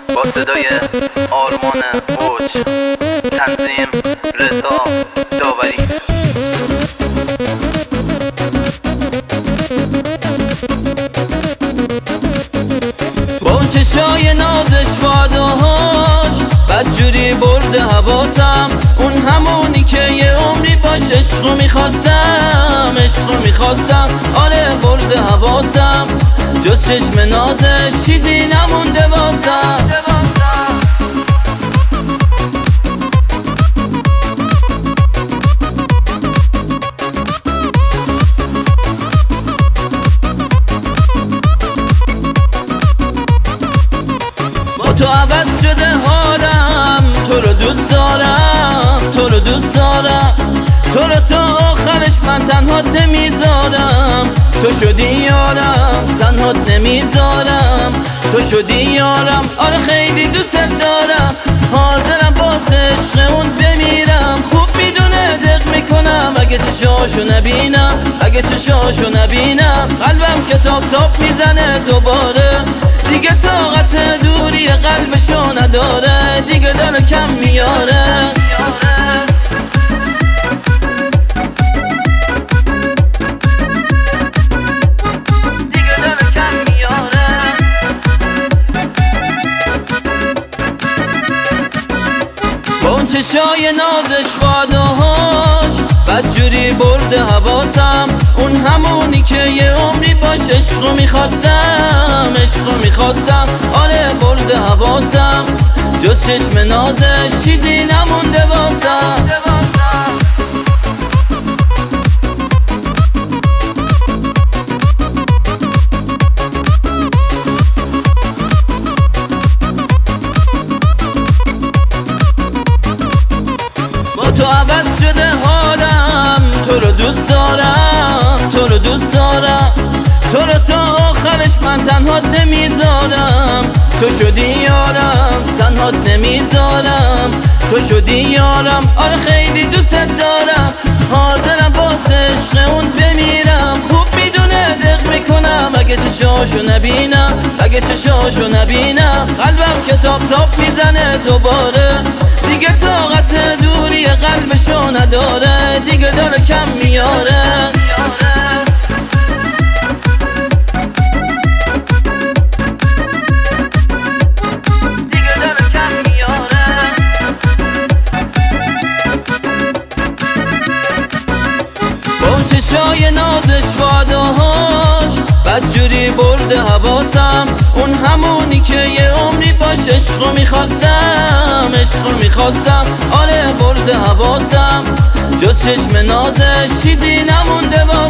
با صدای آرمان اوج، تنظیم رضا داوری. با اون چشای نازش واداهاش بدجوری برده حواسم، اون همونی که یه عمری باش عشقو میخواستم آره برده حواسم، جز چشم نازش چیزی نمونده واسم. با تو عوض شده حالم، تو رو دوست دارم، تو رو دوست دارم، تو رو تا آخرش من تنهات نمیذارم، تو شدی یارم تنهات نمیذارم، تو شدی یارم آره خیلی دوست دارم، حاضرم واسه عشق اون بمیرم، خوب میدونه دق میکنم اگه چشاشو نبینم، اگه چشاشو نبینم قلبم که تاپ تاپ میزنه دوباره، دیگه طاقت دوری قلبشو نداره، دیگه داره کم میاره. با اون چشای نازش واداهاش بدجوری برده حواسم، اون همونی که یه عمری باش عشقو میخواستم آره برده حواسم، جز چشم نازش چیزی نمونده واسم. با تو عوض شده حالم، تو رو دوست دارم، تو رو دوست دارم، تو رو تا آخرش من تنهات نمیذارم، تو شدی یارم تنهات نمیذارم، تو شدی یارم آره خیلی دوست دارم، حاضرم واسه عشق اون بمیرم، خوب میدونه دق میکنم اگه چشاشو نبینم، اگه چشاشو نبینم قلبم که تاپ تاپ میزنه دوباره، دیگه طاقت دوری قلبشو نداره، دیگه داره کم میاره. چشای نازش واداهاش بدجوری برده حواسم، اون همونی که یه عمری باش عشقو میخواستم آره برده حواسم، جز چشم نازش چیزی نمونده.